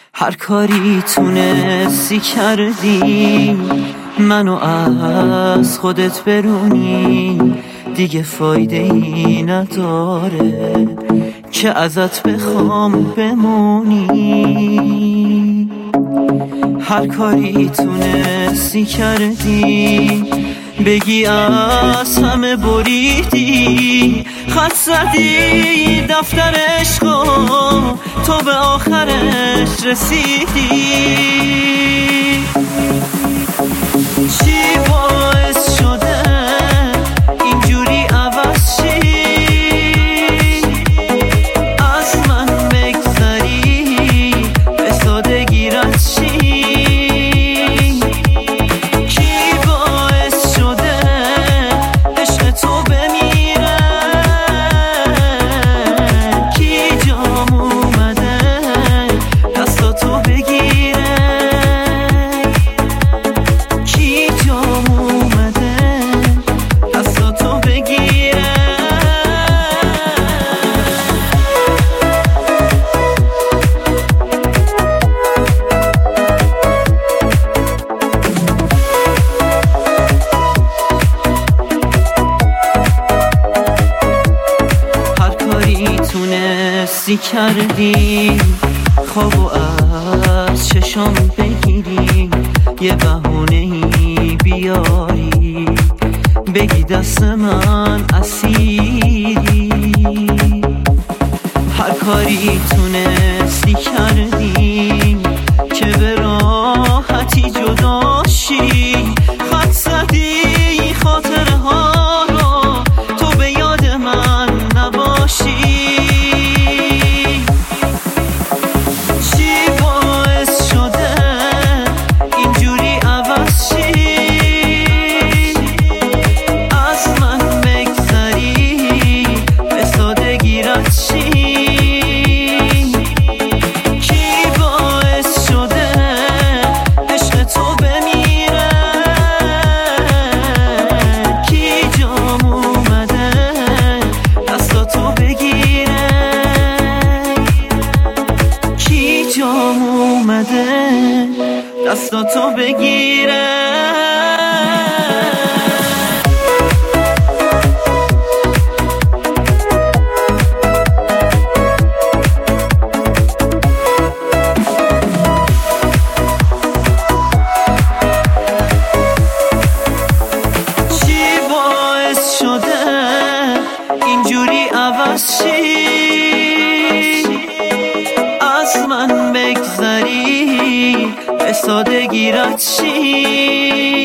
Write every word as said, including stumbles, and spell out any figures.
هر کاری تونستی کردی منو از خودت برونی، دیگه فایده ای نداره که ازت بخوام بمونی. هر کاری تونستی کردی بگی از همه بریدی، خط زدی دفتر عشقو تو به آخرش رسیدی. چی باعث شده اینجوری عوض شی، از من بگذری به سادگی رد شی؟ تونستی کردی خوابو از چشام بگیری، یه بهونه‌ای بیاری بگی دست من اسیری. هر کاری تونستی کردی که به راحتی جدا شی، خط زدی خاطره ها رو تو به یاد من نباشی. دستاتو بگیره چی باعث شده اینجوری عوض شی، از من بگذری به سادگی رد شی؟